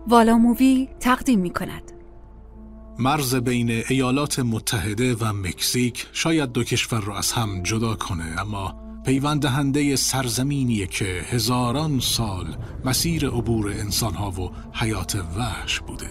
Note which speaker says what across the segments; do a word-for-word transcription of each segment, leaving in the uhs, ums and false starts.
Speaker 1: والا مووی تقدیم می کند.
Speaker 2: مرز بین ایالات متحده و مکزیک شاید دو کشور را از هم جدا کنه، اما پیوند دهنده سرزمینیه که هزاران سال مسیر عبور انسانها و حیات وحش بوده.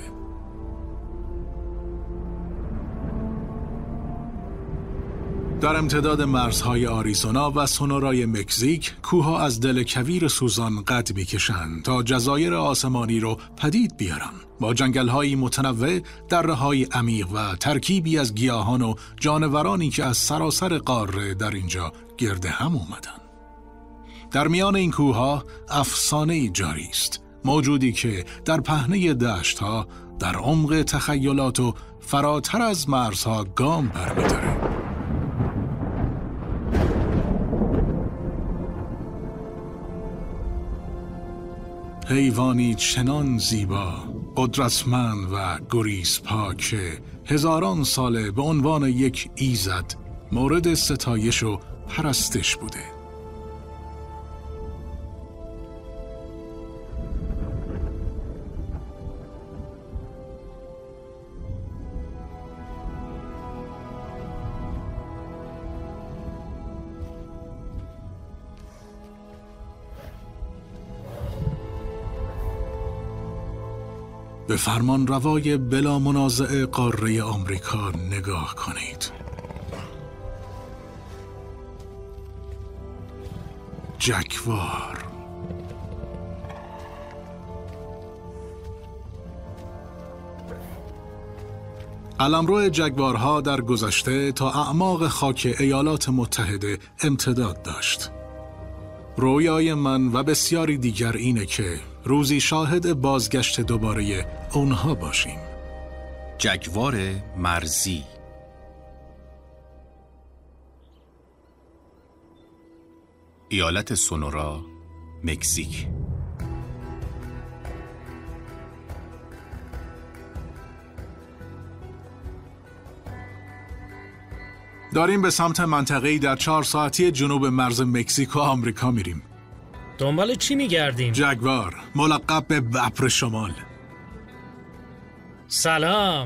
Speaker 2: در امتداد مرزهای آریزونا و سونورای مکزیک، کوه‌ها از دل کویر سوزان قد می‌کشند تا جزایر آسمانی رو پدید بیارن، با جنگل‌های متنوع، دره‌های عمیق و ترکیبی از گیاهان و جانورانی که از سراسر قاره در اینجا گرد هم اومدن. در میان این کوه‌ها افسانه‌ای جاری است، موجودی که در پهنه دشت‌ها، در عمق تخیلات و فراتر از مرزها گام برمی‌داره. حیوانی چنان زیبا، قدرتمند و گریزپا که هزاران ساله به عنوان یک ایزد مورد ستایش و پرستش بوده. به فرمان روای بلا منازعه قاره آمریکا نگاه کنید. جگوار. قلمرو جگوارها در گذشته تا اعماق خاک ایالات متحده امتداد داشت. رویای من و بسیاری دیگر اینه که روزی شاهد بازگشت دوباره اونها باشیم.
Speaker 3: جگوار مرزی. ایالت سونورا، مکزیک.
Speaker 2: داریم به سمت منطقه‌ای در چهار ساعتی جنوب مرز مکزیک و آمریکا میریم.
Speaker 4: دنبال چی میگردیم؟
Speaker 2: جگوار، ملقب به ببر شمال.
Speaker 4: سلام.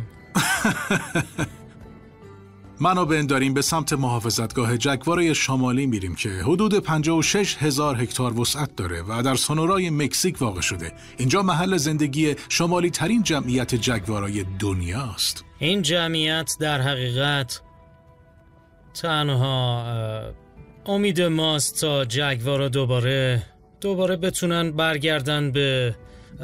Speaker 2: من و بن داریم به سمت محافظتگاه جگوار شمالی میریم که حدود پنجاه و شش هزار هکتار وسعت داره و در سونورای مکزیک واقع شده. اینجا محل زندگی شمالی ترین جمعیت جگوارای دنیاست.
Speaker 4: این جمعیت در حقیقت تنها امید ماست تا جگوارا دوباره دوباره بتونن برگردن به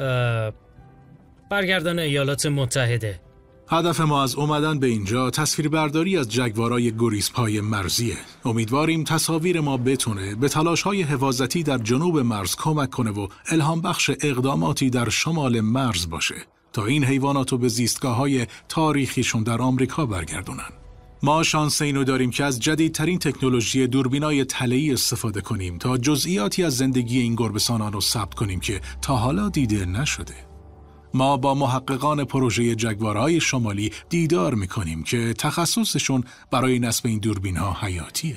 Speaker 4: برگردن ایالات متحده.
Speaker 2: هدف ما از اومدن به اینجا تصویربرداری از جگوارای گریزپای مرزیه. امیدواریم تصاویر ما بتونه به تلاش‌های حفاظتی در جنوب مرز کمک کنه و الهام بخش اقداماتی در شمال مرز باشه تا این حیوانات رو به زیستگاه‌های تاریخیشون در آمریکا برگردونن. ما شانس اینو داریم که از جدیدترین تکنولوژی دوربینای تله‌ای استفاده کنیم تا جزئیاتی از زندگی این گربه‌سانان رو ثبت کنیم که تا حالا دیده نشده. ما با محققان پروژه جگوارهای شمالی دیدار می‌کنیم که تخصصشون برای نصب این دوربین‌ها حیاتیه.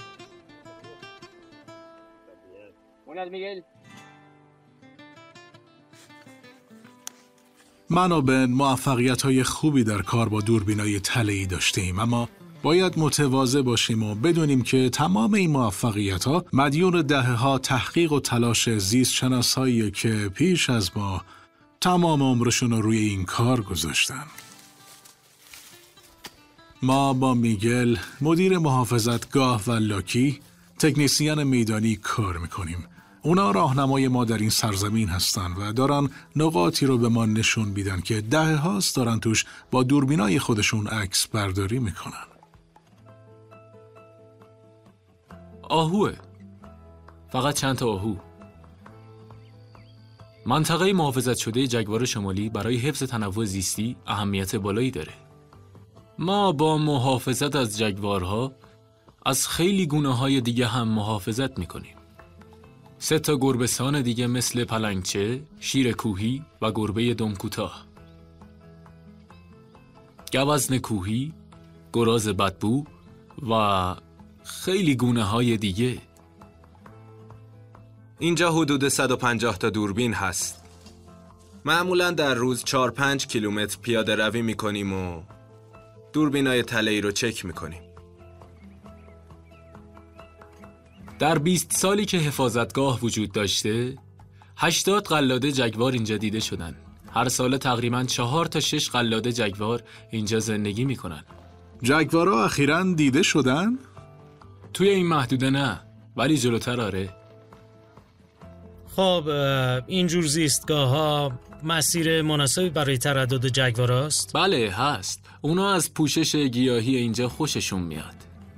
Speaker 2: من و بن موفقیت‌های خوبی در کار با دوربینای تله‌ای داشتیم، اما باید متواضع باشیم و بدونیم که تمام این موفقیت‌ها مدیون دهه‌ها تحقیق و تلاش زیستشناسایی که پیش از ما تمام عمرشون رو روی این کار گذاشتن. ما با میگل، مدیر محافظتگاه و لاکی، تکنیسیان میدانی کار میکنیم. اونا راهنمای ما در این سرزمین هستن و دارن نقاطی رو به ما نشون میدن که دهه هاست دارن توش با دوربینای خودشون عکس برداری میکنن.
Speaker 5: آهوه. فقط چند تا آهو. منطقه محافظت شده جگوار شمالی برای حفظ تنوع زیستی اهمیت بالایی داره. ما با محافظت از جگوارها از خیلی گونه‌های دیگه هم محافظت میکنیم. سه تا گربه‌سان دیگه مثل پلنگچه، شیر کوهی و گربه دم کوتاه. گوزن کوهی، گراز بدبو و خیلی گونه‌های دیگه.
Speaker 6: اینجا حدود صد و پنجاه تا دوربین هست. معمولا در روز چهار پنج کیلومتر پیاده روی میکنیم و دوربینای تله‌ای رو چک میکنیم.
Speaker 5: در بیست سالی که حفاظتگاه وجود داشته، هشتاد قلاده جگوار اینجا دیده شدن. هر سال تقریباً چهار تا شش قلاده جگوار اینجا زندگی میکنن.
Speaker 2: جگوارا اخیراً دیده شدن؟
Speaker 5: توی این محدوده نه، ولی جلوتر آره.
Speaker 4: خب اینجور زیستگاه ها مسیر مناسبی برای تردد جگوار است؟
Speaker 5: بله هست. اونا از پوشش گیاهی اینجا خوششون میاد.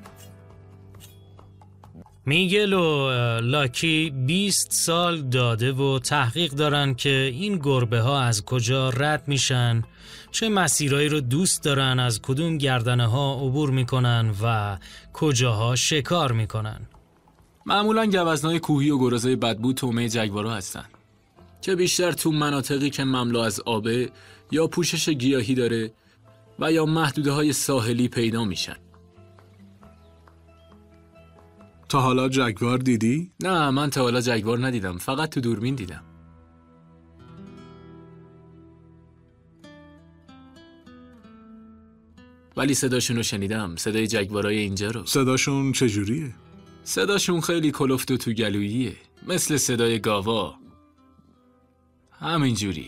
Speaker 4: میگل و لاکی بیست سال داده و تحقیق دارن که این گربه ها از کجا رد میشن، چه مسیرهایی رو دوست دارن، از کدوم گردنه ها عبور میکنن و کجاها شکار میکنن.
Speaker 5: معمولاً گوزنای کوهی و گرازای بدبو طعمه جگوارا هستن که بیشتر تو مناطقی که مملو از آبه یا پوشش گیاهی داره و یا محدوده های ساحلی پیدا میشن.
Speaker 2: تا حالا جگوار دیدی؟
Speaker 5: نه من تا حالا جگوار ندیدم، فقط تو دوربین دیدم. ولی صداشون رو شنیدم، صدای جگوارای اینجا رو.
Speaker 2: صداشون چجوریه؟
Speaker 5: صداشون خیلی کلفت و تو گلوییه، مثل صدای گاوا. همین جوری.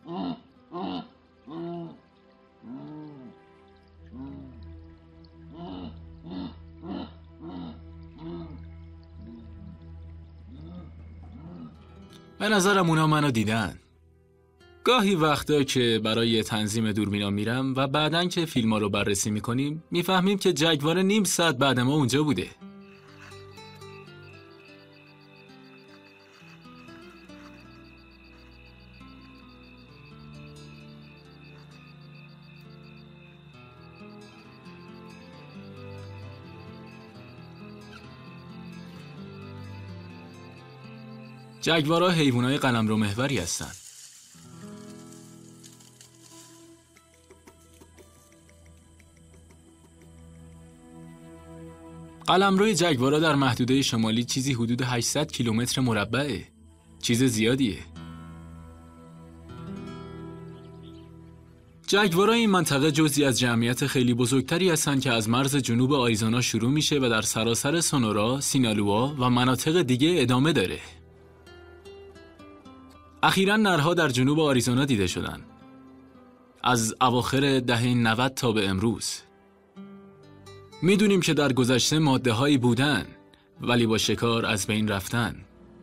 Speaker 5: به نظرم اونا منو دیدن. گاهی وقتا که برای تنظیم دوربینا میرم و بعدن که فیلما رو بررسی میکنیم میفهمیم که جگوار نیم ساعت بعد ما اونجا بوده. جگوارها حیوانای قلمرو محوری هستن. قلمروی جگوارها در محدوده شمالی چیزی حدود هشتصد کیلومتر مربعه. چیز زیادیه. جگوارها این منطقه جزئی از جمعیت خیلی بزرگتری هستند که از مرز جنوب آریزونا شروع میشه و در سراسر سونورا، سینالوا و مناطق دیگه ادامه داره. اخیراً نرها در جنوب آریزونا دیده شدن. از اواخر دهه نود تا به امروز. میدونیم که در گذشته ماده هایی بودن ولی با شکار از بین رفتن.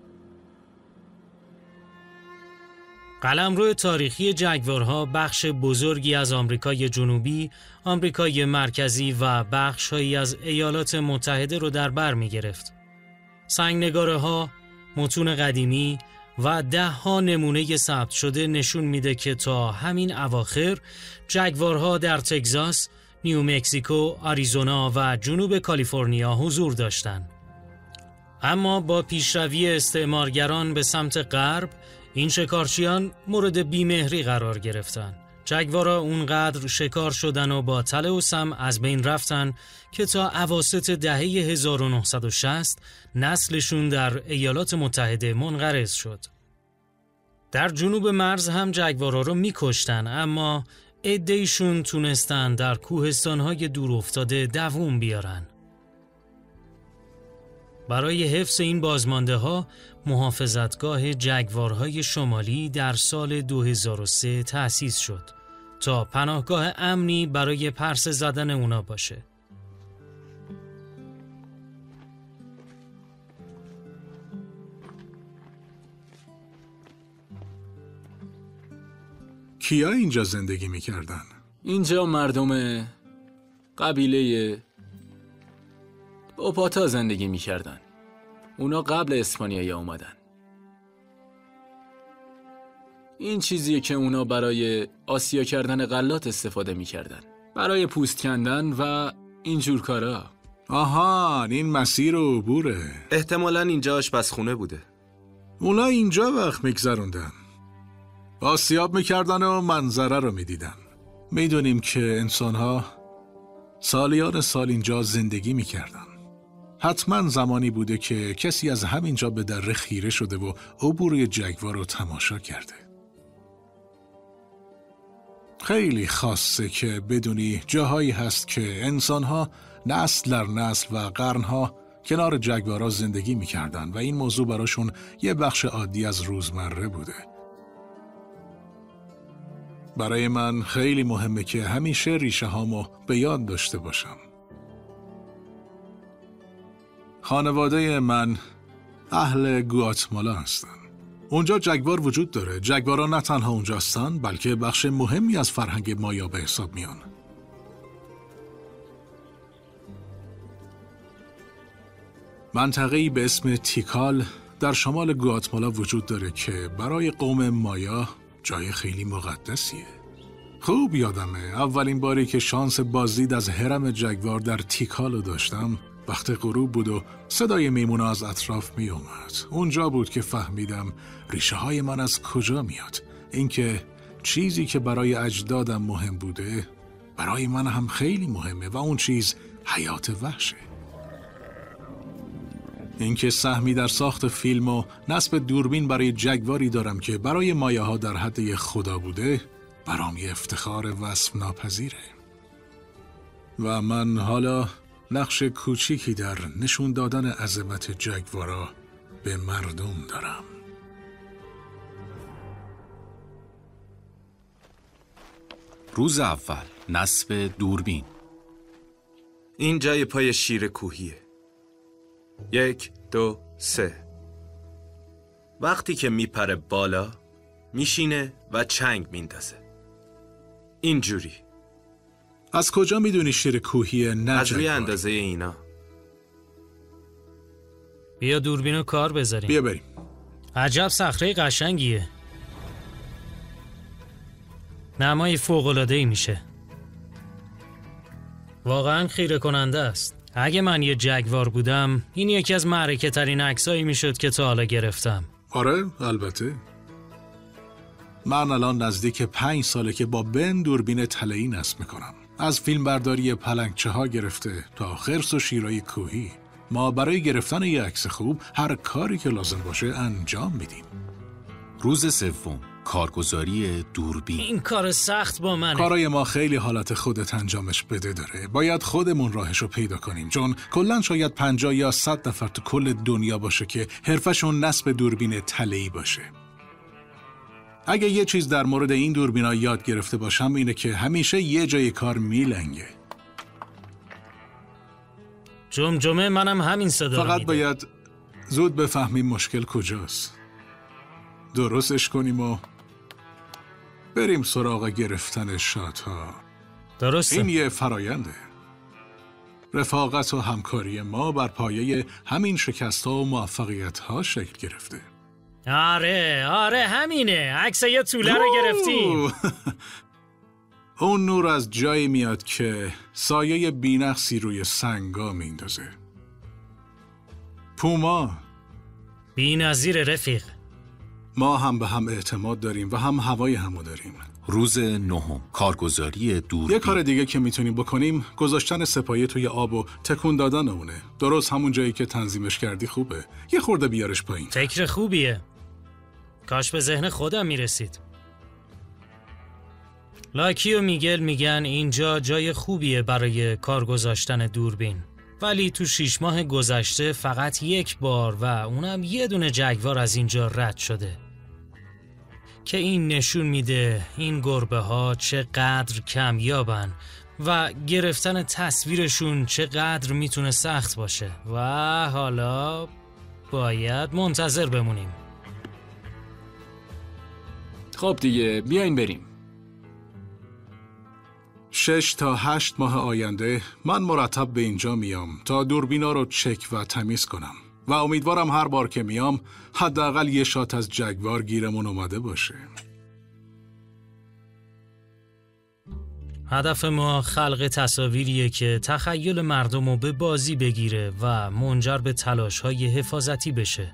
Speaker 4: قلمرو تاریخی جگوارها بخش بزرگی از آمریکای جنوبی، آمریکای مرکزی و بخش‌هایی از ایالات متحده رو در بر می‌گرفت. سنگ‌نگاره‌ها، متون قدیمی و ده ها نمونه ثبت شده نشون میده که تا همین اواخر جگوارها در تگزاس، نیومکزیکو، آریزونا و جنوب کالیفرنیا حضور داشتند. اما با پیشروی استعمارگران به سمت غرب، این شکارچیان مورد بیمهری قرار گرفتن. جگوارها اونقدر شکار شدن و با تله و سم از بین رفتن که تا اواسط دهه هزار و نهصد و شصت نسلشون در ایالات متحده منقرض شد. در جنوب مرز هم جگوارها رو میکشتن، اما عده‌ایشون تونستن در کوهستان‌های دور افتاده دووم بیارن. برای حفظ این بازمانده ها محافظتگاه جگوارهای شمالی در سال دو هزار و سه تأسیس شد تا پناهگاه امنی برای پرسه زدن اونا باشه.
Speaker 2: کیا اینجا زندگی میکردن؟
Speaker 5: اینجا مردم قبیله اوپاتا زندگی میکردن. اونا قبل اسپانیایی اومدن. این چیزیه که اونا برای آسیا کردن غلات استفاده میکردن، برای پوست کندن و اینجور کارا.
Speaker 2: آها، این مسیر و عبوره.
Speaker 6: احتمالاً اینجا آشپزخونه بوده.
Speaker 2: اونا اینجا وقت میگذروندن، آسیاب میکردن و منظره رو میدیدن. میدونیم که انسانها سالیان سال اینجا زندگی میکردن. حتما زمانی بوده که کسی از همینجا به دره خیره شده و عبور جگوار رو تماشا کرده. خیلی خاصه که بدونی جاهایی هست که انسانها نسل در نسل و قرنها کنار جگوارا زندگی میکردن و این موضوع براشون یه بخش عادی از روزمره بوده. برای من خیلی مهمه که همیشه ریشه هامو به یاد داشته باشم. خانواده من اهل گواتمالا هستن. اونجا جگوار وجود داره. جگوارا نه تنها اونجا هستن بلکه بخش مهمی از فرهنگ مایا به حساب میان. منطقه‌ای به اسم تیکال در شمال گواتمالا وجود داره که برای قوم مایا جای خیلی مقدسیه. خوب یادمه اولین باری که شانس بازدید از هرم جگوار در تیکال رو داشتم وقت غروب بود و صدای میمونا از اطراف می اومد. اونجا بود که فهمیدم ریشه های من از کجا میاد. اینکه چیزی که برای اجدادم مهم بوده برای من هم خیلی مهمه و اون چیز حیات وحشه. اینکه سهمی در ساخت فیلم و نصب دوربین برای جگواری دارم که برای مایه ها در حد یک خدا بوده برام یه افتخار وصف ناپذیره. و من حالا نقش کوچیکی در نشون دادن عظمت جگوارا به مردم دارم.
Speaker 3: روز اول، نصب دوربین.
Speaker 6: این جای پای شیر کوهیه. یک، دو، سه. وقتی که میپره بالا میشینه و چنگ میندازه. اینجوری.
Speaker 2: از کجا میدونی شیر کوهیه نه
Speaker 6: از روی
Speaker 2: جگوار؟
Speaker 6: اندازه اینا.
Speaker 4: بیا دوربینو کار بذاریم.
Speaker 2: بیا بریم.
Speaker 4: عجب صخره قشنگیه. نمای فوق‌العاده‌ای میشه. واقعا خیره کننده است. اگه من یه جگوار بودم این یکی از معرکه ترین عکسایی میشد که تا حالا گرفتم.
Speaker 2: آره البته. من الان نزدیک پنج ساله که با بن دوربین تله‌ای نصب میکنم. از فیلم برداری پلنگچه ها گرفته تا خرس و شیرای کوهی، ما برای گرفتن یه عکس خوب هر کاری که لازم باشه انجام میدیم.
Speaker 3: روز سوم، کارگزاری دوربین.
Speaker 4: این کار سخت با منه.
Speaker 2: کارای ما خیلی حالت خودت انجامش بده داره. باید خودمون راهشو پیدا کنیم، چون کلاً شاید پنجاه یا صد نفر تو کل دنیا باشه که حرفشون نصب دوربین تله‌ای باشه. اگه یه چیز در مورد این دوربینا یاد گرفته باشم اینه که همیشه یه جای کار میلنگه.
Speaker 4: جمجمه منم همین صدا رو
Speaker 2: فقط
Speaker 4: میده.
Speaker 2: باید زود بفهمیم مشکل کجاست، درستش کنیم و بریم سراغ گرفتن شات‌ها.
Speaker 4: درسته.
Speaker 2: این یه فراینده. رفاقت و همکاری ما بر پایه همین شکست‌ها و موفقیت‌ها شکل گرفته.
Speaker 4: آره آره همینه. عکس یه توله رو گرفتیم.
Speaker 2: اون نور از جایی میاد که سایه بی‌نقصی روی سنگا میندازه. پوما.
Speaker 4: بی‌نظیر رفیق.
Speaker 2: ما هم به هم اعتماد داریم و هم هوای همو داریم.
Speaker 3: روز نهم، کارگزاری دوربین.
Speaker 2: یه کار دیگه که میتونیم بکنیم گذاشتن سپایه توی آب و تکون دادن اونه. درست همون جایی که تنظیمش کردی خوبه. یه خورده بیارش پایین.
Speaker 4: فکر خوبیه. کاش به ذهن خودم میرسید. لاکی و میگل میگن اینجا جای خوبیه برای کار گذاشتن دوربین، ولی تو شیش ماه گذشته فقط یک بار و اونم یه دونه جگوار از اینجا رد شده که این نشون میده این گربه ها چقدر کمیابن و گرفتن تصویرشون چقدر میتونه سخت باشه و حالا باید منتظر بمونیم.
Speaker 5: خب دیگه بیاین بریم.
Speaker 2: شش تا هشت ماه آینده من مرتب به اینجا میام تا دوربینا رو چک و تمیز کنم و امیدوارم هر بار که میام حداقل یه شات از جگوار گیرمون اومده باشه.
Speaker 4: هدف ما خلق تصاویریه که تخیل مردم رو به بازی بگیره و منجر به تلاش‌های حفاظتی بشه.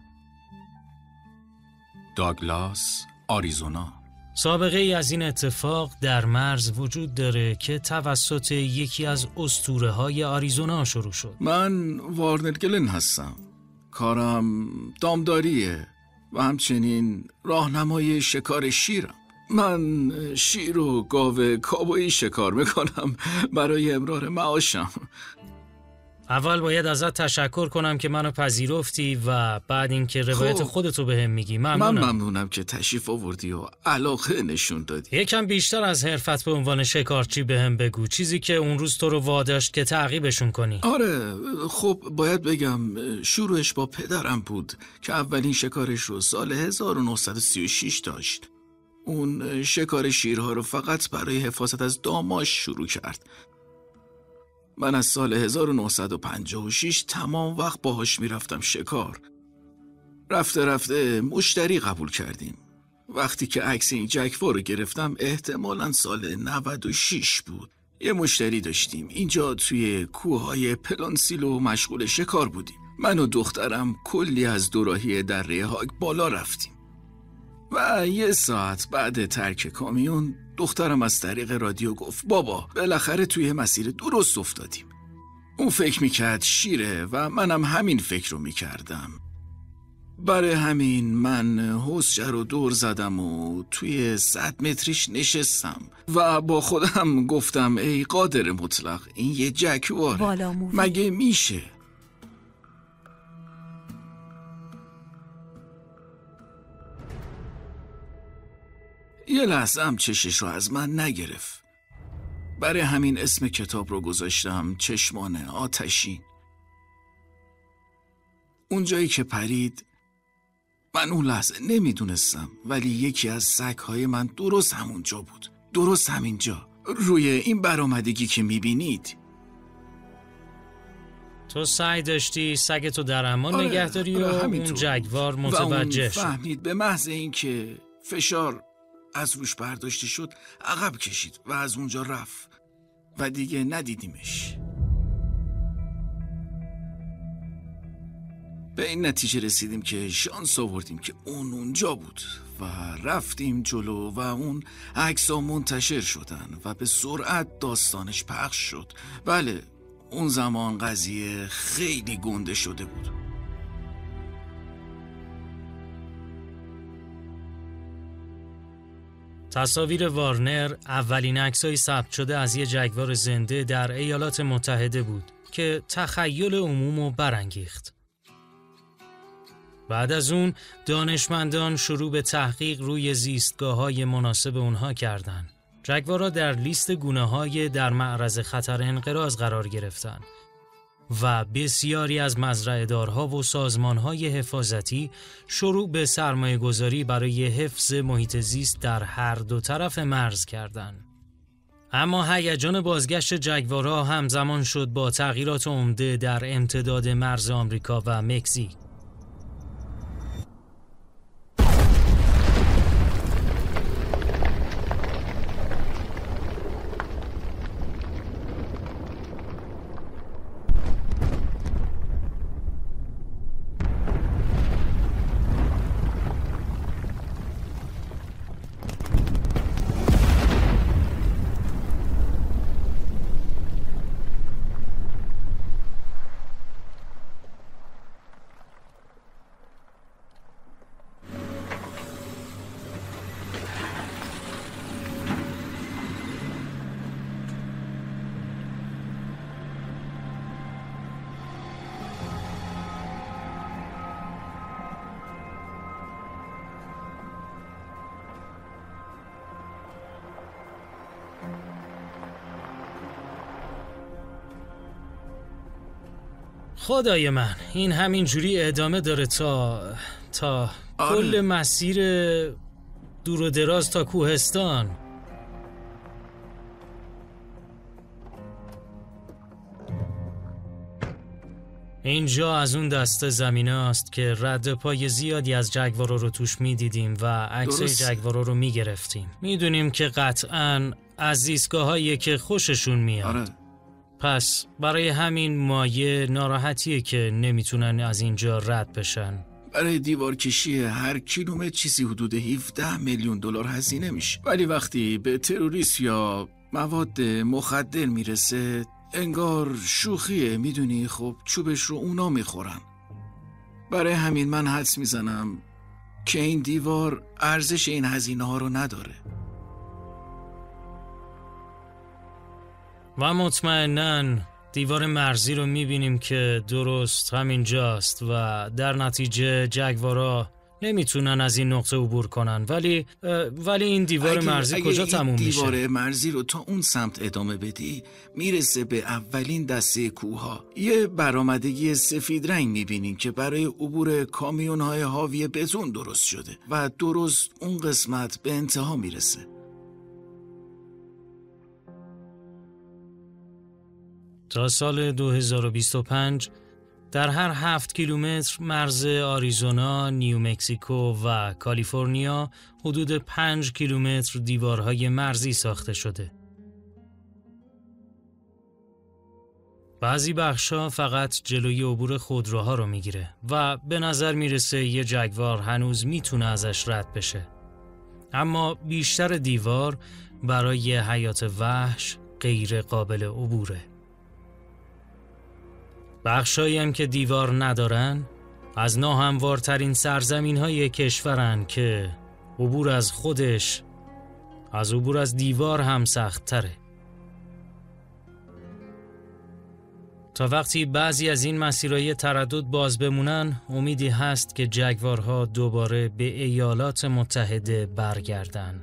Speaker 3: داگلاس، آریزونا.
Speaker 4: سابقه ای از این اتفاق در مرز وجود داره که توسط یکی از اسطوره‌های آریزونا شروع شد.
Speaker 7: من وارنر گلن هستم. کارم دامداریه و همچنین راهنمای شکار شیرم. من شیر و گاو کابویی شکار میکنم برای امرار معاشم.
Speaker 4: اول باید ازت تشکر کنم که منو پذیرفتی و بعد اینکه روایت
Speaker 7: خب.
Speaker 4: خودتو بهم میگی. ممنونم.
Speaker 7: من ممنونم که تشریف آوردی و علاقه نشون دادی.
Speaker 4: یکم بیشتر از حرفت به عنوان شکارچی بهم بگو، چیزی که اون روز تو رو واداشت که تعقیبشون کنی.
Speaker 7: آره خب باید بگم شروعش با پدرم بود که اولین شکارش رو سال هزار و نهصد و سی و شش داشت. اون شکار شیرها رو فقط برای حفاظت از داماش شروع کرد. من از سال هزار و نهصد و پنجاه و شش تمام وقت باهاش میرفتم شکار. رفته رفته مشتری قبول کردیم. وقتی که عکس این جکوار رو گرفتم احتمالاً سال نود و شش بود. یه مشتری داشتیم اینجا توی کوههای پلانسیلو مشغول شکار بودیم. من و دخترم کلی از دوراهی دره هاگ بالا رفتیم و یه ساعت بعد ترک کامیون دخترم از طریق رادیو گفت بابا بالاخره توی مسیر درست افتادیم. اون فکر میکرد شیره و منم همین فکر رو میکردم. برای همین من حوضچه رو دور زدم و توی صد متریش نشستم و با خودم گفتم ای قادر مطلق، این یه جکواره، مگه میشه؟ یه لحظه هم چشش رو از من نگرفت. برای همین اسم کتاب رو گذاشتم چشمان آتشین. اونجایی که پرید من اون لحظه نمیدونستم، ولی یکی از سگ‌های من درست همونجا بود، درست همینجا روی این برآمدگی که میبینید.
Speaker 4: تو سعی داشتی سگتو در امان
Speaker 7: آره،
Speaker 4: نگه داری
Speaker 7: آره،
Speaker 4: و
Speaker 7: همینطور.
Speaker 4: اون جگوار
Speaker 7: و
Speaker 4: متوجه
Speaker 7: اون
Speaker 4: شد.
Speaker 7: فهمید به محض اینکه فشار از روش برداشته شد عقب کشید و از اونجا رفت و دیگه ندیدیمش. به این نتیجه رسیدیم که شانس آوردیم که اون اونجا بود و رفتیم جلو و اون عکس‌ها منتشر شدن و به سرعت داستانش پخش شد. بله اون زمان قضیه خیلی گنده شده بود.
Speaker 4: تصاویر وارنر اولین عکسای ثبت شده از یه جگوار زنده در ایالات متحده بود که تخیل عمومو برانگیخت. بعد از اون دانشمندان شروع به تحقیق روی زیستگاه‌های مناسب اونها کردند. جگوارها در لیست گونه‌های در معرض خطر انقراض قرار گرفتن و بسیاری از مزرعه‌دارها و سازمان‌های حفاظتی شروع به سرمایه‌گذاری برای حفظ محیط زیست در هر دو طرف مرز کردند. اما هیجان بازگشت جگوارها همزمان شد با تغییرات عمده در امتداد مرز آمریکا و مکزیک. خدای من این همین جوری ادامه داره تا تا
Speaker 7: آره.
Speaker 4: کل مسیر دور و دراز تا کوهستان. اینجا از اون دسته زمینه است که رد پای زیادی از جگوارا رو توش می دیدیم و عکسای جگوارا رو می گرفتیم. می دونیم که قطعاً از زیستگاه‌هایی که خوششون میاد.
Speaker 7: آره.
Speaker 4: پس برای همین مایه ناراحتیه که نمیتونن از اینجا رد بشن.
Speaker 7: برای دیوار کشی هر کیلومتر چیزی حدود هفده میلیون دلار هزینه میشه، ولی وقتی به تروریست یا مواد مخدر میرسه انگار شوخیه. میدونی خب چوبش رو اونا میخورن. برای همین من حدس میزنم که این دیوار ارزش این هزینه ها رو نداره.
Speaker 4: و مطمئناً دیوار مرزی رو میبینیم که درست همینجاست و در نتیجه جگوارا نمیتونن از این نقطه عبور کنن. ولی ولی این دیوار
Speaker 7: اگه،
Speaker 4: مرزی
Speaker 7: اگه
Speaker 4: کجا
Speaker 7: این
Speaker 4: تموم میشه؟
Speaker 7: دیوار مرزی رو تا اون سمت ادامه بدی میرسه به اولین دسته کوها. یه برآمدگی سفید رنگ میبینین که برای عبور کامیون‌های حاوی بتون درست شده و درست اون قسمت به انتها میرسه.
Speaker 4: تا سال دو هزار و بیست و پنج در هر هفت کیلومتر مرز آریزونا، نیومکزیکو و کالیفرنیا حدود پنج کیلومتر دیوارهای مرزی ساخته شده. بعضی بخشا فقط جلوی عبور خودروها رو میگیره و به نظر میرسه یه جگوار هنوز میتونه ازش رد بشه. اما بیشتر دیوار برای حیات وحش غیر قابل عبوره. بخشایی هم که دیوار ندارن از ناهموارترین سرزمین های کشورن که عبور از خودش از عبور از دیوار هم سخت تره. تا وقتی بعضی از این مسیرهای تردد باز بمونن امیدی هست که جگوارها دوباره به ایالات متحده برگردن.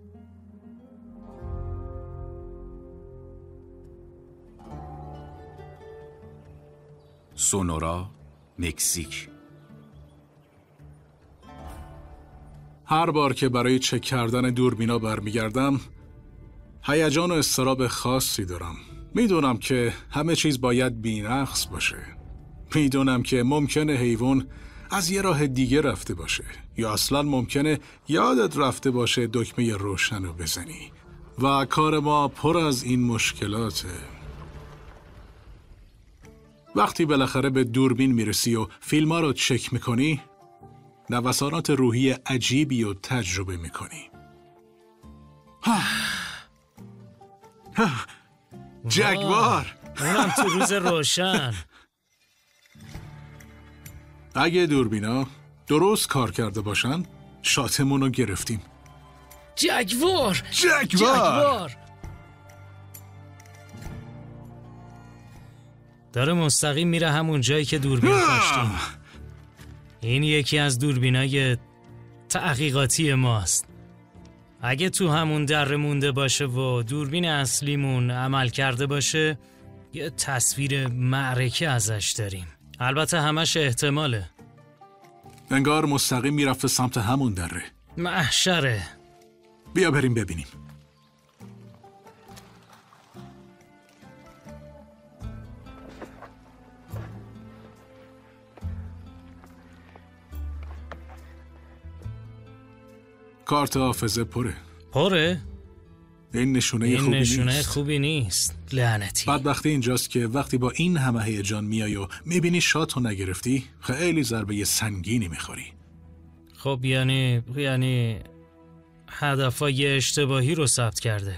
Speaker 3: سونورا، مکزیک.
Speaker 2: هر بار که برای چک کردن دوربینا برمیگردم هیجان و اضطراب خاصی دارم. میدونم که همه چیز باید بی‌نقص باشه. میدونم که ممکنه حیوان از یه راه دیگه رفته باشه یا اصلا ممکنه یادت رفته باشه دکمه روشن رو بزنی و کار ما پر از این مشکلاته. وقتی بالاخره به دوربین میرسی و فیلم‌ها رو چک میکنی نوسانات روحی عجیبی رو تجربه میکنی. جگوار!
Speaker 4: اونم تو روز روشن.
Speaker 2: اگه دوربینا درست کار کرده باشن شاتمون رو گرفتیم.
Speaker 4: جگوار!
Speaker 2: جگوار!
Speaker 4: جگوار! داره مستقیم میره همون جایی که دوربین کاشتیم. این یکی از دوربینای تحقیقاتی ماست. اگه تو همون دره مونده باشه و دوربین اصلیمون عمل کرده باشه یه تصویر معرکه ازش داریم. البته همش احتماله.
Speaker 2: انگار مستقیم میرفته سمت همون دره.
Speaker 4: محشره.
Speaker 2: بیا بریم ببینیم. کارت حافظه پره.
Speaker 4: پره؟
Speaker 2: این نشونه
Speaker 4: این
Speaker 2: خوبی
Speaker 4: نشونه
Speaker 2: نیست.
Speaker 4: خوبی نیست. لعنتی.
Speaker 2: بدبختی اینجاست که وقتی با این همه هیجان میای و میبینی شاتو نگرفتی خیلی ضربه سنگینی میخوری.
Speaker 4: خب یعنی یعنی هدفای اشتباهی رو ثبت کرده.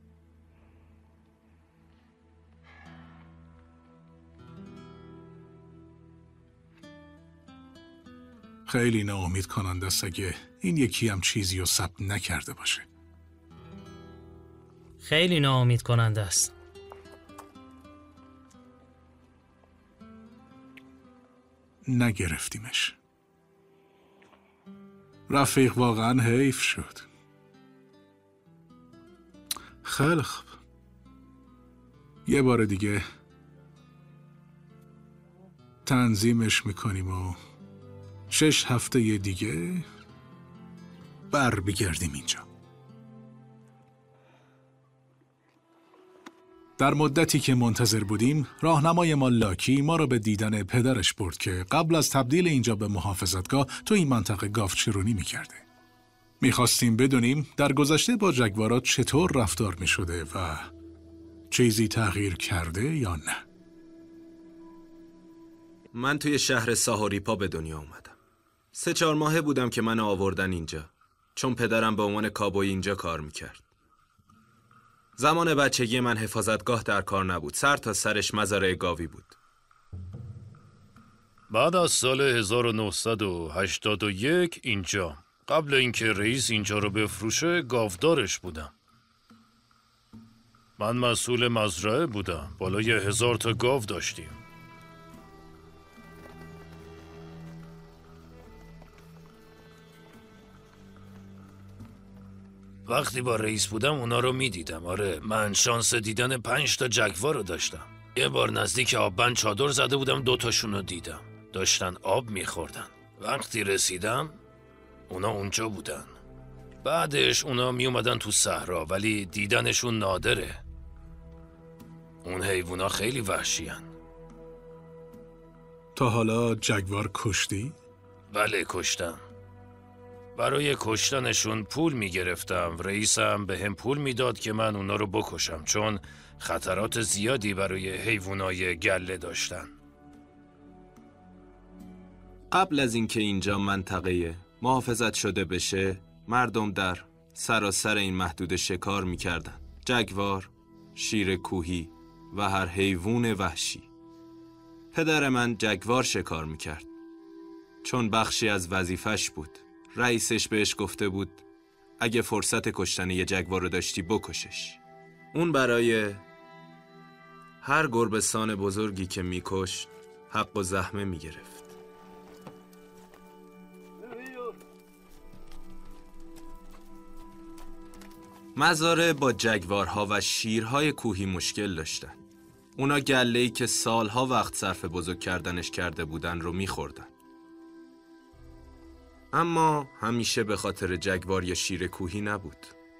Speaker 2: خیلی ناامید کننده است اگه این یکی هم چیزی رو ثبت نکرده باشه.
Speaker 4: خیلی ناامید کننده است.
Speaker 2: نگرفتیمش. رفیق واقعا حیف شد. خیلی خوب. یه بار دیگه تنظیمش میکنیم و شش هفته دیگه بر بگردیم اینجا. در مدتی که منتظر بودیم راهنمای ما لاکی ما را به دیدن پدرش برد که قبل از تبدیل اینجا به محافظتگاه تو این منطقه گاوچرونی میکرده. میخواستیم بدونیم در گذشته با جگوارات چطور رفتار میشده و چیزی تغییر کرده یا نه.
Speaker 6: من توی شهر ساهوریپا به دنیا اومدم. سه چهار ماهه بودم که منو آوردن اینجا چون پدرم به عنوان کابوی اینجا کار میکرد. زمان بچگی من حفاظتگاه در کار نبود. سر تا سرش مزارع گاوی بود.
Speaker 8: بعد از سال هزار و نهصد و هشتاد و یک اینجا، قبل اینکه رئیس اینجا رو بفروشه، گاودارش بودم. من مسئول مزرعه بودم. بالای هزار تا گاو داشتیم. وقتی با رئیس بودم اونا رو میدیدم. آره، من شانس دیدن پنج تا جگوار رو داشتم. یه بار نزدیک آببند چادر زده بودم، دوتاشون رو دیدم. داشتن آب میخوردن. وقتی رسیدم اونا اونجا بودن. بعدش اونا میومدن تو صحرا، ولی دیدنشون نادره. اون حیوونا خیلی وحشیان.
Speaker 2: تا حالا جگوار کشتی؟
Speaker 8: بله کشتم. برای کشتنشون پول میگرفتم. رئیسم به هم پول میداد که من اونا رو بکشم، چون خطرات زیادی برای حیوانای گله داشتن.
Speaker 6: قبل از اینکه اینجا منطقه محافظت شده بشه، مردم در سراسر این محدوده شکار میکردن. جگوار، شیر کوهی و هر حیوان وحشی. پدر من جگوار شکار میکرد، چون بخشی از وظیفش بود. رئیسش بهش گفته بود اگه فرصت کشتن یه جگوار رو داشتی بکشش. اون برای هر گربه‌سان بزرگی که میکشت حق و زحمه میگرفت. مزارع با جگوارها و شیرهای کوهی مشکل داشتن. اونا گله‌ای که سالها وقت صرف بزرگ کردنش کرده بودن رو میخوردن. اما همیشه به خاطر جگوار یا شیر کوهی نبود.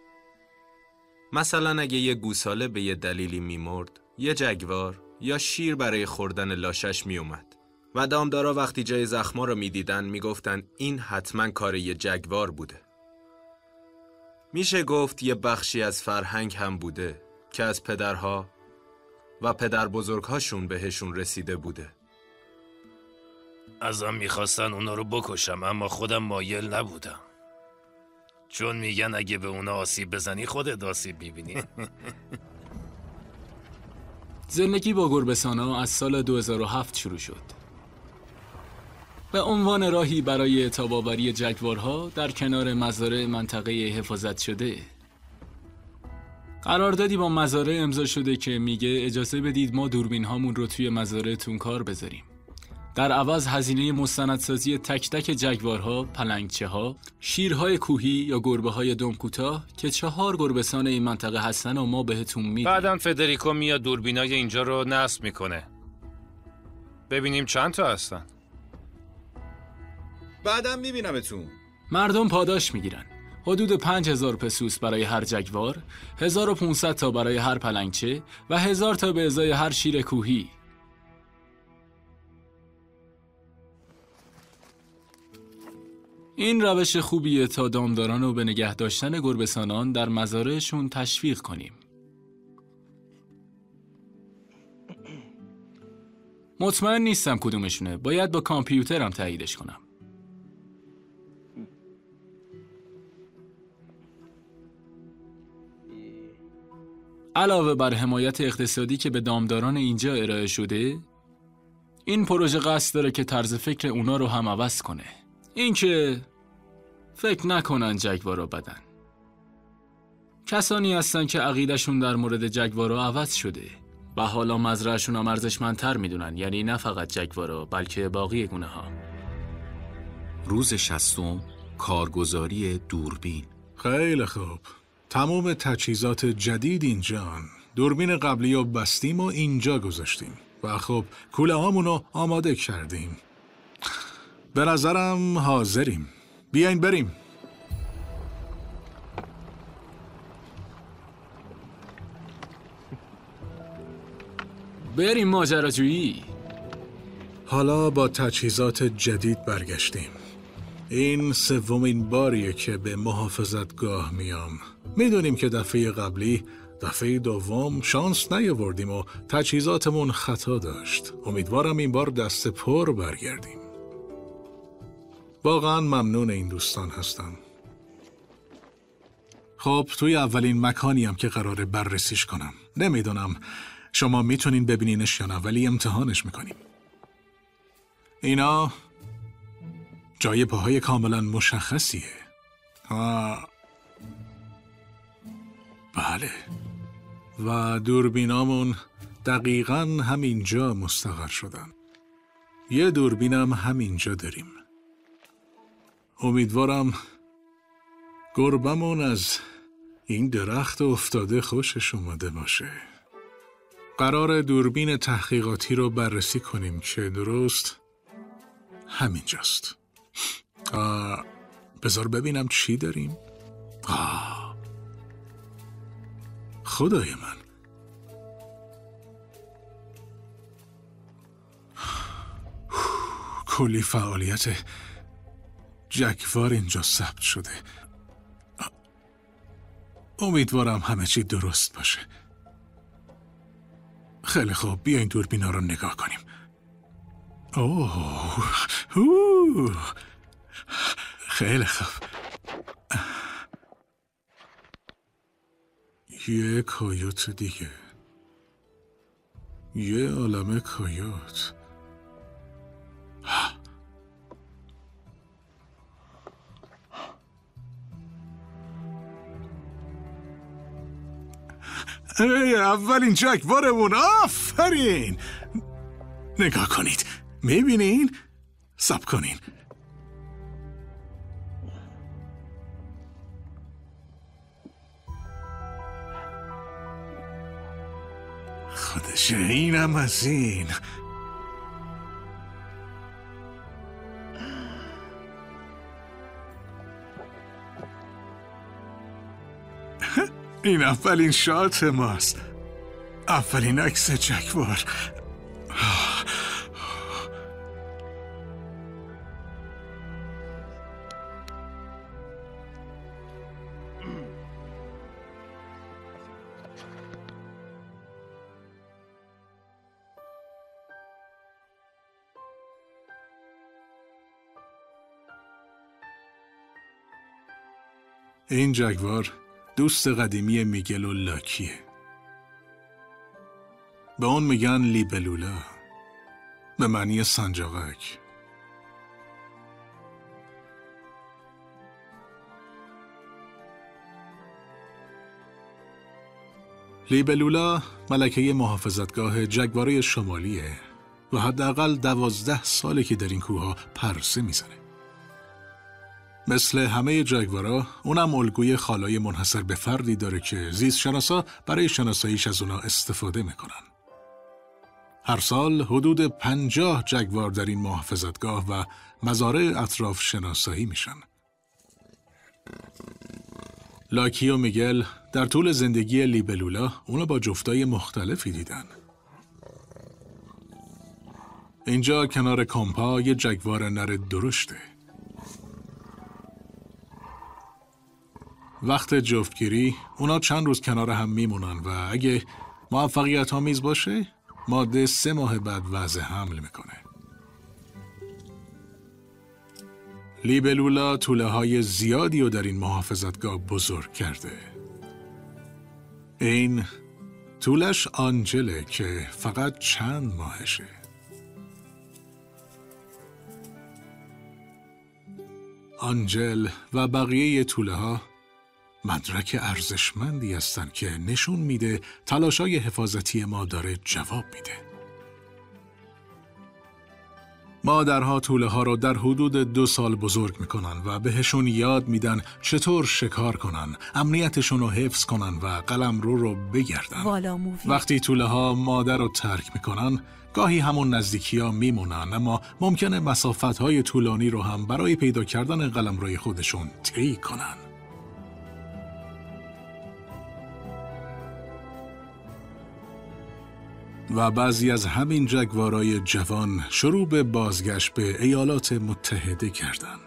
Speaker 6: مثلا اگه یه گوساله به یه دلیلی میمرد، یه جگوار یا شیر برای خوردن لاشش میومد و دامدارا وقتی جای زخما رو میدیدن میگفتن این حتما کار یه جگوار بوده. میشه گفت یه بخشی از فرهنگ هم بوده که از پدرها و پدر بزرگهاشون بهشون رسیده بوده.
Speaker 8: ازم میخواستن اونا رو بکشم، اما خودم مایل نبودم، چون میگن اگه به اونا آسیب بزنی خودت آسیب میبینی.
Speaker 5: زندگی با گربه‌سانا از سال دو هزار و هفت شروع شد. به عنوان راهی برای تاب‌آوری جگوارها در کنار مزارع منطقه حفاظت شده. قراردادی با مزارع امضا شده که میگه اجازه بدید ما دوربین هامون رو توی مزارعتون کار بذاریم. در عوض هزینه مستندسازی تک تک جگوارها، پلنگچه ها، شیرهای کوهی یا گربه های دم کوتاه که چهار گربه‌سان این منطقه هستن و ما بهتون میدیم.
Speaker 9: بعدم فدریکو میاد دوربینای اینجا رو نصب میکنه. ببینیم چند تا هستن.
Speaker 3: بعدم میبینمتون.
Speaker 5: مردم پاداش میگیرن. حدود پنج هزار پسوس برای هر جگوار، هزار و پانصد تا برای هر پلنگچه و هزار تا به ازای هر شیر کوهی. این روش خوبیه تا دامداران رو به نگه داشتن گربه‌سانان در مزارعشون تشویق کنیم. مطمئن نیستم کدومشونه. باید با کامپیوترم تاییدش کنم. علاوه بر حمایت اقتصادی که به دامداران اینجا ارائه شده، این پروژه قصد داره که طرز فکر اونا رو هم عوض کنه. اینکه فکر نکنن جگوارا بدن. کسانی هستن که عقیدهشون در مورد جگوارا عوض شده و حالا مزرعه‌شون هم ارزشمندتر میدونن. یعنی نه فقط جگوارا بلکه باقی گونه ها.
Speaker 3: روز شصتم، کارگزاری دوربین.
Speaker 2: خیلی خوب. تمام تجهیزات جدید اینجان. دوربین قبلی رو بستیم و اینجا گذاشتیم و خب کوله هامونو آماده کردیم. به نظرم حاضریم. بیاین بریم.
Speaker 5: بریم ماجراجویی.
Speaker 2: حالا با تجهیزات جدید برگشتیم. این سومین باریه که به محافظتگاه میام. میدونیم که دفعه قبلی، دفعه دوم شانس نیاوردیم و تجهیزاتمون خطا داشت. امیدوارم این بار دست پر برگردیم. واقعا ممنون این دوستان هستم. خب توی اولین مکانیم که قراره بررسیش کنم. نمیدونم شما میتونین ببینینش یا نه، ولی امتحانش میکنیم. اینا جای پاهای کاملا مشخصیه. ها. بله و دوربینامون دقیقاً همینجا مستقر شدن. یه دوربینم همینجا داریم. امیدوارم گربمون از این درخت افتاده خوشش اومده باشه. قرار دوربین تحقیقاتی رو بررسی کنیم که درست همینجاست. آه، بذار ببینم چی داریم. آه. خدای من، کلی فعالیت جگوار اینجا ثبت شده. امیدوارم همه چی درست باشه. خیلی خوب، بیاین دوربینا رو نگاه کنیم. اوه، اوه. خیلی خوب. یه کایوت دیگه. یه عالمه کایوت. ای اولین جگوارمون، آفرین. نگاه کنید، میبینین؟ صبر کنین. خودشه، اینم از این. این اولین شات ماست. اولین عکس جگوار. این جگوار دوست قدیمی میگل و لاکیه. به اون میگن لیبلولا، به معنی سنجاقک. لیبلولا ملکه محافظتگاه جگواره شمالیه و حداقل دوازده ساله که در این کوه‌ها پرسه میزنه. مثل همه جگوارا، اونم الگوی خالای منحصر به فردی داره که زیست شناسا برای شناساییش از اونا استفاده میکنن. هر سال حدود پنجاه جگوار در این محافظتگاه و مزارع اطراف شناسایی میشن. لاکی و میگل در طول زندگی لیبلولا اونو با جفتای مختلفی دیدن. اینجا کنار کامپا یه جگوار نر درشته. وقت جفتگیری اونا چند روز کنار هم میمونن و اگه موفقیت آمیز باشه ماده سه ماه بعد وضع حمل میکنه. لیبلولا توله های زیادی رو در این محافظتگاه بزرگ کرده. این طولش آنجله که فقط چند ماهشه. آنجل و بقیه توله ها مدرک ارزشمندی هستن که نشون میده تلاشای حفاظتی ما داره جواب میده. مادرها توله ها رو در حدود دو سال بزرگ میکنن و بهشون یاد میدن چطور شکار کنن، امنیتشون رو حفظ کنن و قلمرو رو بگردن. وقتی توله ها مادر رو ترک میکنن، گاهی همون نزدیکی ها میمونن، اما ممکنه مسافت های طولانی رو هم برای پیدا کردن قلمروی خودشون طی کنن. و بعضی از همین جگوارای جوان شروع به بازگشت به ایالات متحده کردند.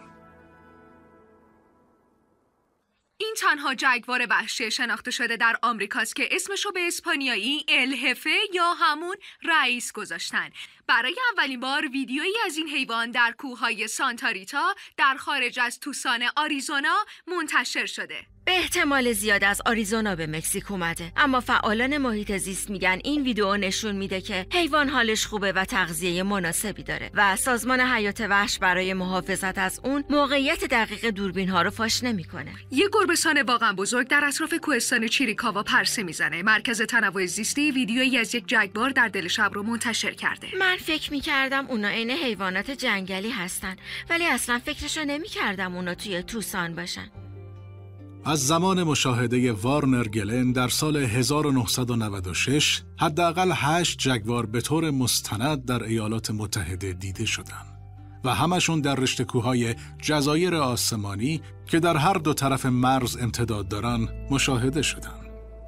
Speaker 10: این تنها جگوار وحشی شناخته شده در آمریکاست که اسمشو به اسپانیایی الهفه یا همون رئیس گذاشتن. برای اولین بار ویدیویی از این حیوان در کوههای سانتا ریتا در خارج از توسان آریزونا منتشر شده.
Speaker 11: به احتمال زیاد از آریزونا به مکزیک اومده، اما فعالان محیط زیست میگن این ویدیو نشون میده که حیوان حالش خوبه و تغذیه مناسبی داره و سازمان حیات وحش برای محافظت از اون موقعیت دقیق دوربین ها رو فاش نمیکنه.
Speaker 10: یه گربه‌سان واقعا بزرگ در اطراف کوهستان چیریکاوا پرسه میزنه. مرکز تنوع زیستی ویدیویی از یک جگوار در دل شب رو منتشر کرده.
Speaker 11: من فکر میکردم اونا عین حیوانات جنگلی هستن، ولی اصلا فکرشو نمیکردم اونا توی توسان باشن.
Speaker 2: از زمان مشاهده وارنر گلن در سال هزار و نهصد و نود و شش حداقل هشت جگوار به طور مستند در ایالات متحده دیده شدند و همشون در رشته کوههای جزایر آسمانی که در هر دو طرف مرز امتداد دارن مشاهده شدند.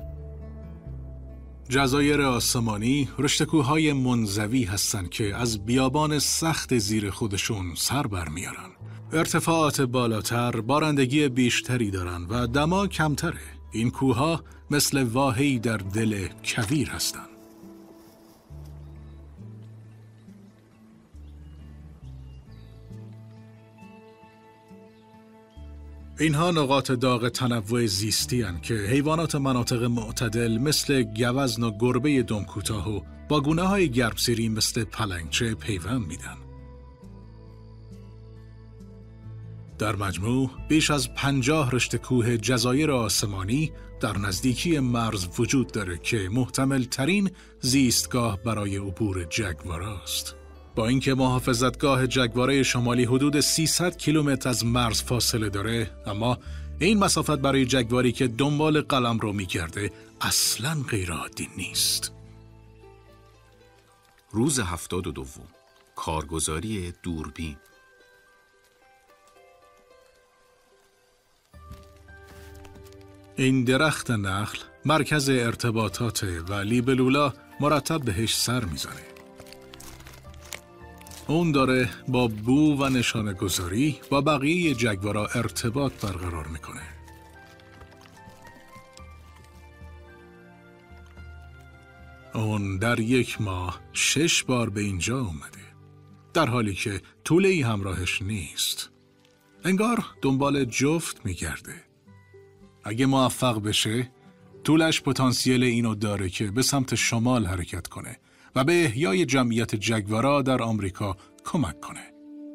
Speaker 2: جزایر آسمانی رشته کوههای منزوی هستند که از بیابان سخت زیر خودشون سر برمیارن. ارتفاعات بالاتر بارندگی بیشتری دارن و دما کمتره. این کوهها مثل واحه‌ای در دل کویر هستن. اینها نقاط داغ تنوع زیستی هستند که حیوانات مناطق معتدل مثل گوزن و گربه دم کوتاه و با گونه‌های گرمسیری مثل پلنگچه پیوند میدن. در مجموع بیش از پنجاه رشته کوه جزایر آسمانی در نزدیکی مرز وجود داره که محتمل ترین زیستگاه برای عبور جگواره‌ست. با اینکه محافظتگاه جگواره شمالی حدود سیصد کیلومتر از مرز فاصله داره، اما این مسافت برای جگواری که دنبال قلمرو می‌گرده اصلاً غیرعادی نیست.
Speaker 3: روز هفتاد و دوم، کارگزاری دوربین.
Speaker 2: این درخت نخل مرکز ارتباطات و لیبلولا مرتب بهش سر میزنه. اون داره با بو و نشانه گذاری با بقیه جگوارا ارتباط برقرار میکنه. اون در یک ماه شش بار به اینجا اومده، در حالی که طوله‌ای همراهش نیست. انگار دنبال جفت میگرده. اگه موفق بشه، طولش پتانسیل اینو داره که به سمت شمال حرکت کنه و به احیای جمعیت جگوارا در آمریکا کمک کنه.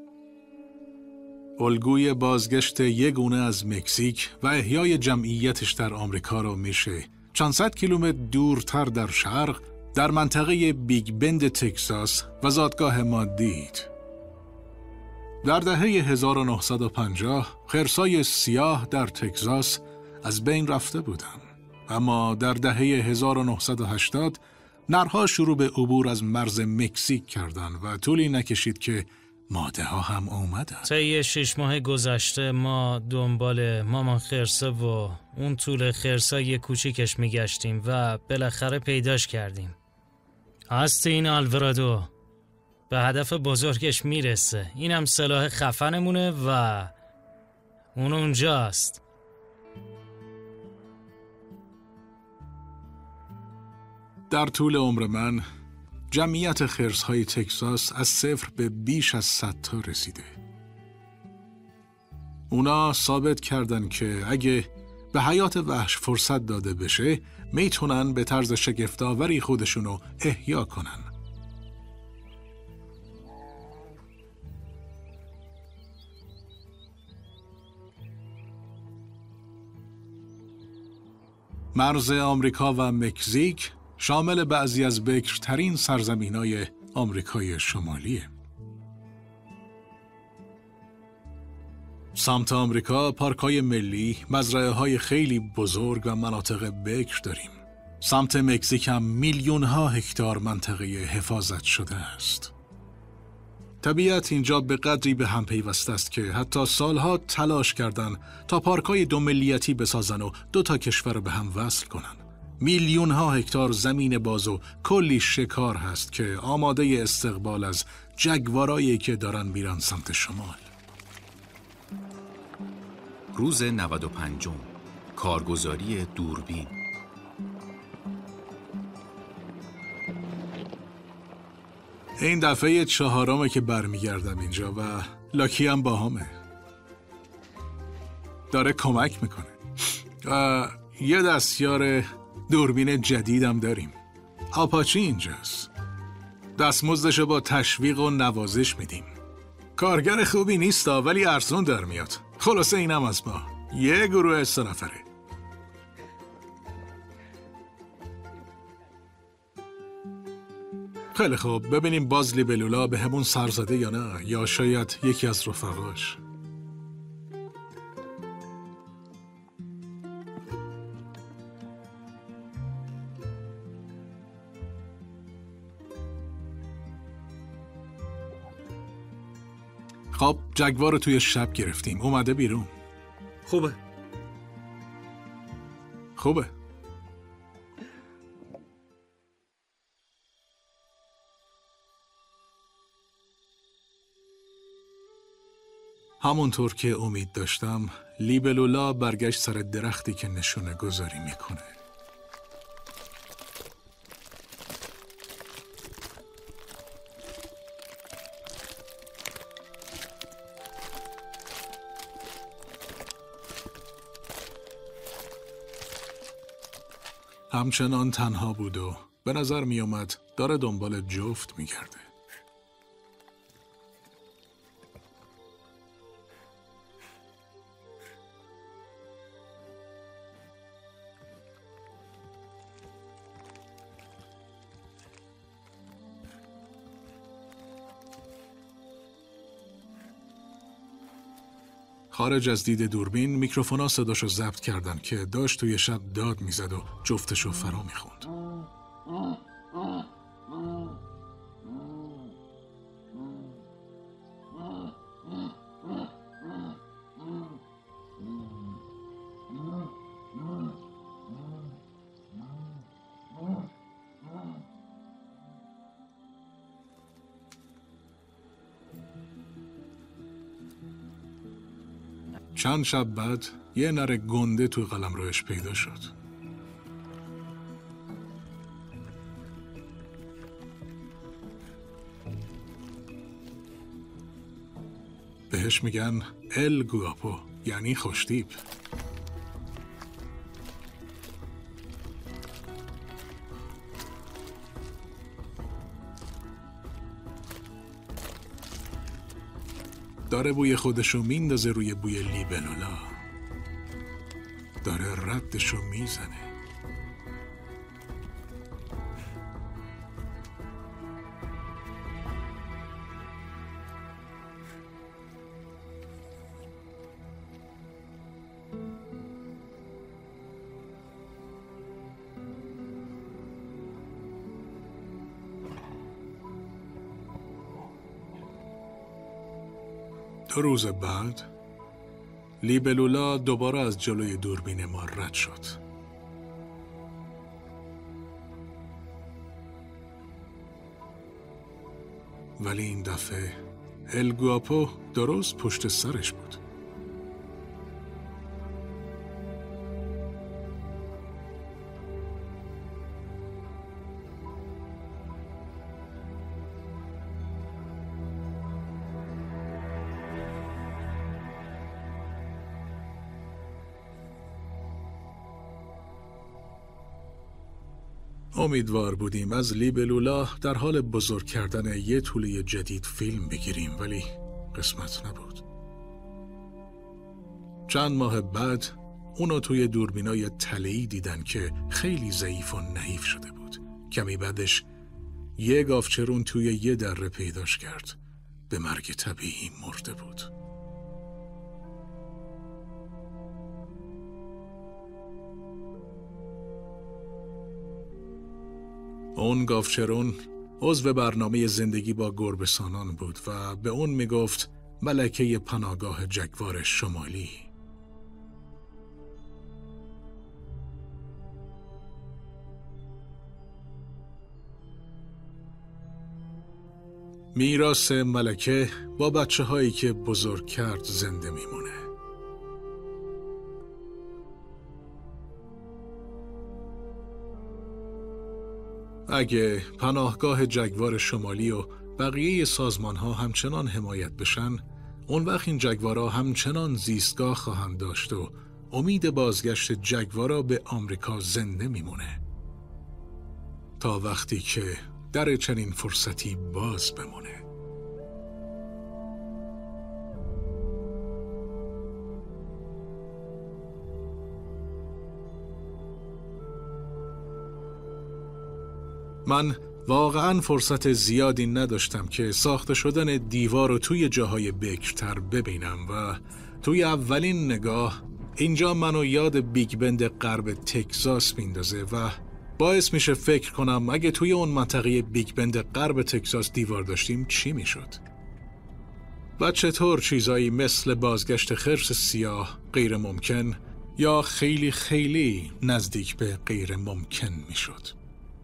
Speaker 2: الگوی بازگشت یک گونه از مکزیک و احیای جمعیتش در آمریکا رو میشه چند صد کیلومتر دورتر در شرق در منطقه بیگ بند تگزاس و زادگاه ما دید. در دهه هزار و نهصد و پنجاه خرسای سیاه در تگزاس از بین رفته بودن، اما در دهه هزار و نهصد و هشتاد نرها شروع به عبور از مرز مکزیک کردن و طولی نکشید که ماده ها هم اومدن.
Speaker 4: طی شش ماه گذشته ما دنبال مامان خرسه و اون طول خرسای کوچیکش میگشتیم و بالاخره پیداش کردیم. هستی این آلورادو به هدف بزرگش میرسه. اینم سلاح خفنمونه و اون اونجاست.
Speaker 2: در طول عمر من جمعیت خرس‌های تگزاس از صفر به بیش از صد تا رسیده. اونا ثابت کردن که اگه به حیات وحش فرصت داده بشه میتونن به طرز شگفت‌آوری خودشونو احیا کنن. مرز آمریکا و مکزیک شامل بعضی از بکرترین سرزمین‌های آمریکای شمالیه. سمت آمریکا پارک‌های ملی، مزرعه‌های خیلی بزرگ و مناطق بکر داریم. سمت مکزیک هم میلیون‌ها هکتار منطقه حفاظت شده است. طبیعت اینجا به قدری به هم پیوسته است که حتی سالها تلاش کردن تا پارک‌های دو ملیتی بسازن و دو تا کشور رو به هم وصل کنن. میلیون ها هکتار زمین باز و کلی شکار هست که آماده استقبال از جگوارایی که دارن میرن سمت شمال.
Speaker 3: روز نود و پنجم، کارگزاری دوربین.
Speaker 2: این دفعه چهارمه که برمیگردم اینجا و لاکی هم باهامه. داره کمک میکنه. یه دستیار دوربین جدیدم داریم. آپاچی اینجاست. دستمزدشو با تشویق و نوازش میدیم. کارگر خوبی نیستا ولی ارزون در میاد. خلاصه اینم از ما. یه گروه سه نفره. خیلی خوب، ببینیم باز لیبلولا به همون سر زده یا نه، یا شاید یکی از رفقاش. خب جگوار رو توی شب گرفتیم. اومده بیرون.
Speaker 6: خوبه.
Speaker 2: خوبه. همونطور که امید داشتم، لیبلولا برگشت سر درختی که نشونه گذاری میکنه. همچنان تنها بود و به نظر می اومد داره دنبال جفت می گرده. خارج از دید دوربین میکروفونا صداشو ضبط کردن که داشت توی شب داد میزد و جفتشو فرا میخوند. چند شب بعد یه نر گنده تو قلمروش پیدا شد. بهش میگن ال گواپو، یعنی خوشتیپ. داره بوی خودشو میندازه روی بوی لیبلولا. داره ردشو میزنه. دو روز بعد لیبلولا دوباره از جلوی دوربین ما رد شد. ولی این دفعه ال گواپو درست پشت سرش بود. امیدوار بودیم از لیبلولا در حال بزرگ کردن یه توله جدید فیلم بگیریم، ولی قسمت نبود. چند ماه بعد اونو توی دوربینای تله‌ای دیدن که خیلی ضعیف و نحیف شده بود. کمی بعدش یه گاوچرون توی یه دره پیداش کرد. به مرگ طبیعی مرده بود. اون گاوچرون عضو برنامه زندگی با گربه‌سانان بود و به اون میگفت ملکه پناهگاه جگوار شمالی. میراث ملکه با بچه هایی که بزرگ کرد زنده میمونه. اگه پناهگاه جگوار شمالی و بقیه سازمان ها همچنان حمایت بشن، اون وقت این جگوارها همچنان زیستگاه خواهند داشت و امید بازگشت جگوارا به آمریکا زنده میمونه تا وقتی که در چنین فرصتی باز بمونه. من واقعاً فرصت زیادی نداشتم که ساخته شدن دیوار رو توی جاهای بکرتر ببینم و توی اولین نگاه اینجا منو یاد بیگ بند غرب تگزاس میندازه و باعث میشه فکر کنم اگه توی اون منطقه بیگ بند غرب تگزاس دیوار داشتیم چی میشد؟ و چطور چیزایی مثل بازگشت خرس سیاه غیر ممکن یا خیلی خیلی نزدیک به غیر ممکن میشد؟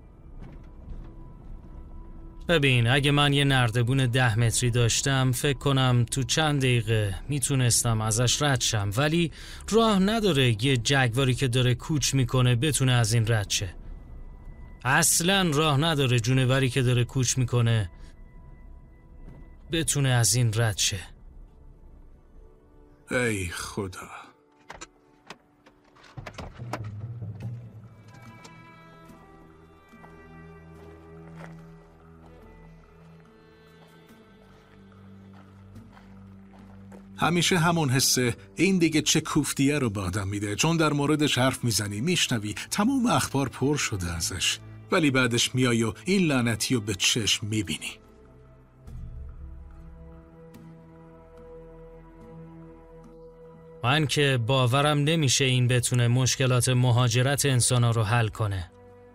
Speaker 4: ببین، اگه من یه نردبون ده متری داشتم فکر کنم تو چند دقیقه میتونستم ازش رد شم، ولی راه نداره یه جگواری که داره کوچ میکنه بتونه از این رد شه. اصلا راه نداره جونوری که داره کوچ میکنه بتونه از این رد شه.
Speaker 2: ای خدا. همیشه همون حسه این دیگه چه کوفتیه رو به آدم میده، چون در موردش حرف میزنی میشنوی تمام اخبار پر شده ازش، ولی بعدش میای و این لعنتی رو به چشم میبینی.
Speaker 4: من که باورم نمیشه این بتونه مشکلات مهاجرت انسانا رو حل کنه.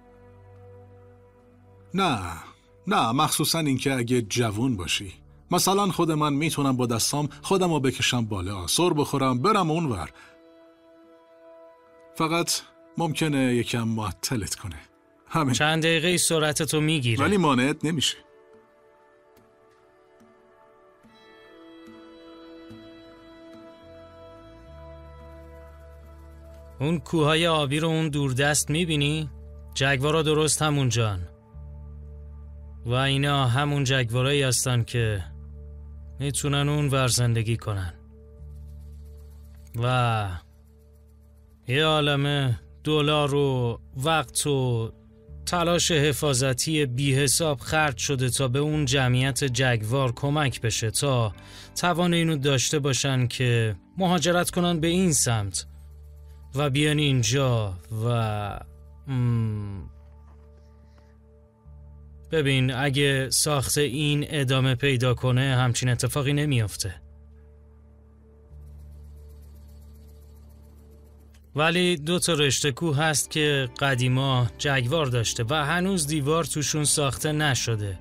Speaker 2: نه نه مخصوصا اینکه اگه جوون باشی. مثلا خود من میتونم با دستام خودم رو بکشم بالا، سر بخورم، برم اونور. فقط ممکنه یکم معطلت کنه. همین.
Speaker 4: چند دقیقه سرعتتو میگیره.
Speaker 2: ولی مانعت نمیشه.
Speaker 4: اون کوههای آبی رو اون دوردست میبینی؟ جگوارا درست همون جان. و اینا همون جگوارایی هستن که میتونن اون ور زندگی کنن. و یه عالمه دلار و وقت و تلاش حفاظتی بی حساب خرج شده تا به اون جمعیت جگوار کمک بشه تا توان اینو داشته باشن که مهاجرت کنن به این سمت و بیان اینجا و مم. ببین اگه ساخت این ادامه پیدا کنه همچین اتفاقی نمیافته. ولی دو تا رشته کوه هست که قدیما جگوار داشته و هنوز دیوار توشون ساخته نشده.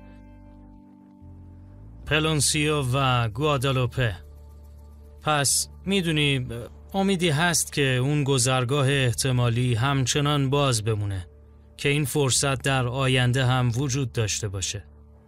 Speaker 4: پلونسیو و گوادالوپه. پس میدونی امیدی هست که اون گذرگاه احتمالی همچنان باز بمونه که این فرصت در آینده هم وجود داشته باشه.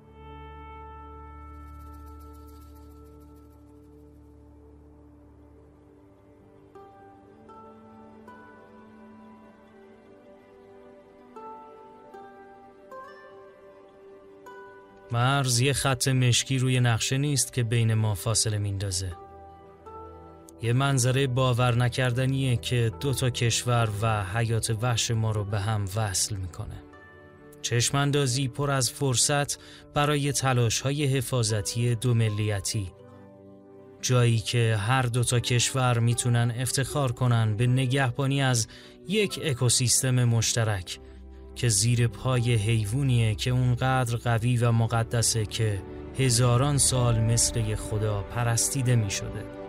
Speaker 4: مرز یه خط مشکی روی نقشه نیست که بین ما فاصله میندازه. یه منظره باور نکردنیه که دو تا کشور و حیات وحش ما رو به هم وصل میکنه. چشماندازی پر از فرصت برای تلاش‌های حفاظتی دو ملیتی. جایی که هر دو تا کشور میتونن افتخار کنن به نگهبانی از یک اکوسیستم مشترک که زیر پای حیوانیه که اونقدر قوی و مقدسه که هزاران سال مثل خدا پرستیده میشده.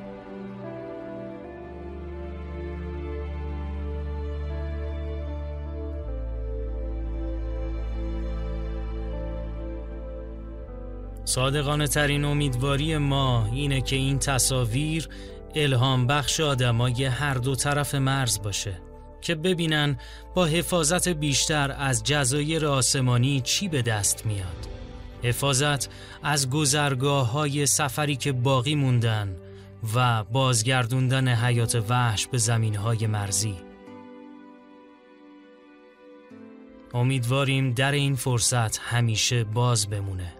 Speaker 4: صادقانه ترین امیدواری ما اینه که این تصاویر الهام بخش آدمای هر دو طرف مرز باشه که ببینن با حفاظت بیشتر از جزایر آسمانی چی به دست میاد. حفاظت از گذرگاه‌های سفری که باقی موندن و بازگردوندن حیات وحش به زمین‌های مرزی. امیدواریم در این فرصت همیشه باز بمونه.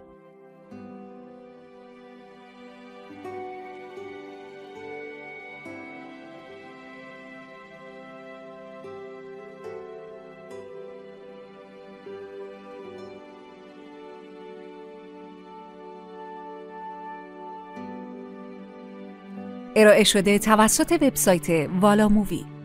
Speaker 1: ارائه شده توسط وبسایت والا مووی.